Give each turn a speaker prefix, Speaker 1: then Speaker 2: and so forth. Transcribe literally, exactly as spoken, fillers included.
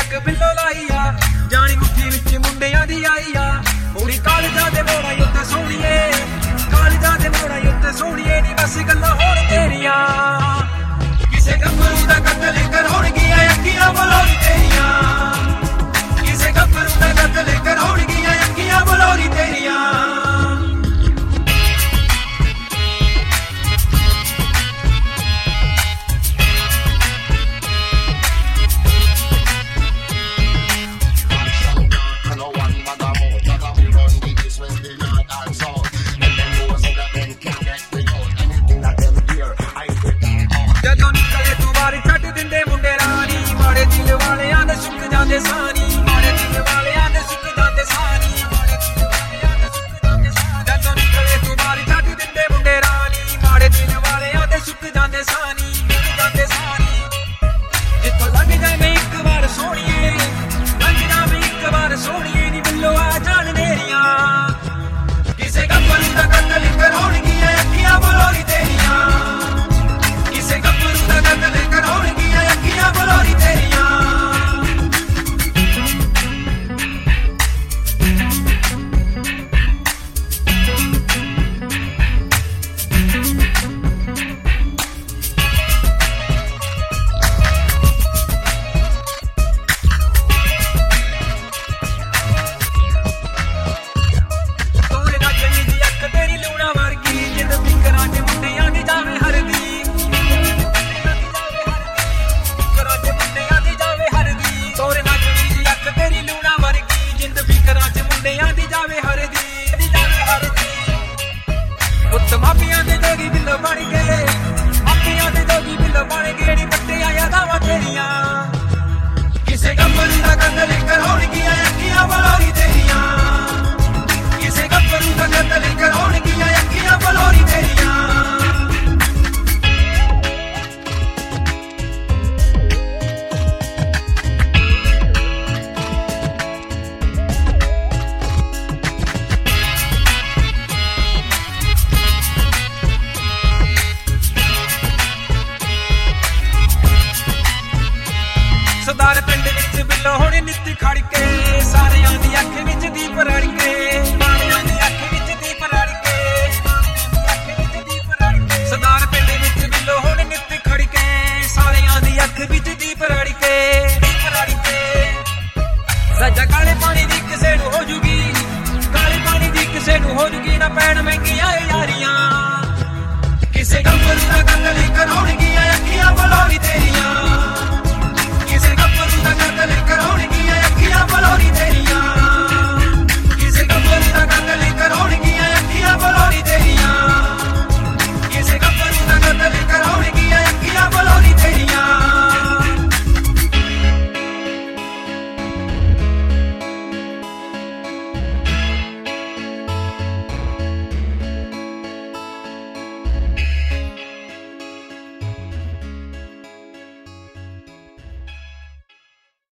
Speaker 1: ਅੱਗ ਬਿੱਲੋ ਲਾਈ ਆ ਜਾਣੀ ਮੁੱਠੀ ਵਿੱਚ ਮੁੰਡਿਆਂ ਦੀ ਆਈ ਆ ਪੂਰੀ ਕਾਲਜਾਂ ਦੇ ਮੋੜਾਂ ਉੱਤੇ ਸੋਹਣੀਏ ਕਾਲਜਾਂ ਦੇ ਮੋੜਾਂ ਉੱਤੇ ਸੋਹਣੀਏ ਨੀ ਬਸ ਗੱਲਾਂ ਹੋਣ ਤੇਰੀਆਂ ਕਿਸੇ ਗੱਭਰੂ ਦਾ ਕਤਲ ਕਰਾਉਣਗੀਆਂ ਅੱਖੀਆਂ ਬਲੋਰੀ ਤੇਰੀਆਂ ਕਿਸੇ ਗੱਭਰੂ ਦਾ ਕਤਲ ਕਰਾਉਣਗੀਆਂ ਅੱਖੀਆਂ ਬਲੋਰੀ ਤੇਰੀਆਂ ਜਾਂਦੇ ਸਾਨੀ ਮਾੜੇ ਦਿਲ ਵਾਲਿਆਂ ਦੇ ਸੁੱਕ ਜਾਂਦੇ ਸਾਨੀ ਮਾੜੇ ਦਿਲ ਵਾਲਿਆਂ ਦੇ ਸੁੱਕ ਜਾਂਦੇ ਸਾਨੀ ਜਦੋਂ ਨਿਕਲੇ ਤੂੰ ਬਾਹਰ ਛੱਡ ਦਿੰਦੇ ਮੁੰਡੇ ਰਾਣੀ ਮਾੜੇ ਦਿਲ ਵਾਲਿਆਂ ਦੇ ਸੁੱਕ ਜਾਂਦੇ ਸਾਨੀ ਸੁੱਕ ਜਾਂਦੇ ਸਾਨੀ ਜਿੱਥੋਂ ਲੰਘ ਜਾਵੇਂ ਇੱਕ ਵਾਰ ਸੋਹਣੀਏ ਲੰਘ ਜਾਵੇਂ ਇੱਕ ਵਾਰ ਸੋਹਣੀਏ ਨੀ ਬਿੱਲੋ ਆ ਜਾਣ ਨੇਰੀਆਂ ਕਿਸੇ ਗੱਭਰੂ ਦਾ ਕਤਲ ਕਰਾਉਣਗੀਆਂ ਅੱਖੀਆਂ ਬਲੋਰੀ ਤੇਰੀਆਂ ਕਿਸੇ ਗੱਭਰੂ ਦਾ ਕਤਲ ਕਰਾਉਣਗੀਆਂ ਅੱਖੀਆਂ ਬਲੋਰੀ ਤੇਰੀਆਂ ਮਾਪਿਆਂ ਦੇ ਜੋਗੀ ਬਿੱਲ ਬਣ ਗਏ ਮਾਪਿਆਂ ਦੇ ਜੋਗੀ ਬਿੱਲ ਬਣ ਗਏ ਨੀ ਪੱਟਿਆ ਯਾਦਾਂ ਤੇਰੀਆਂ ਕਿਸੇ ਗੱਭਰੂ ਦਾ ਕਤਲ ਕਰਾਉਣਗੀਆਂ ਅੱਖੀਆਂ ਬਲੋਰੀ ਤੇਰੀਆਂ ਕਿਸੇ ਗੱਭਰੂ ਦਾ ਕਤਲ ਕਰਾਉਣਗੀਆਂ ਅੱਖੀਆਂ ਬਲੋਰੀ ਤੇਰੀਆਂ ਸਰਦਾਰ ਪਿੰਡ ਵਿੱਚ ਬਿੱਲੋ ਹੁਣ ਨਿੱਤ ਖੜ ਕੇ ਸਾਰਿਆਂ ਦੀ ਅੱਖ ਵਿੱਚ ਦੀਪ ਰੜ ਕੇ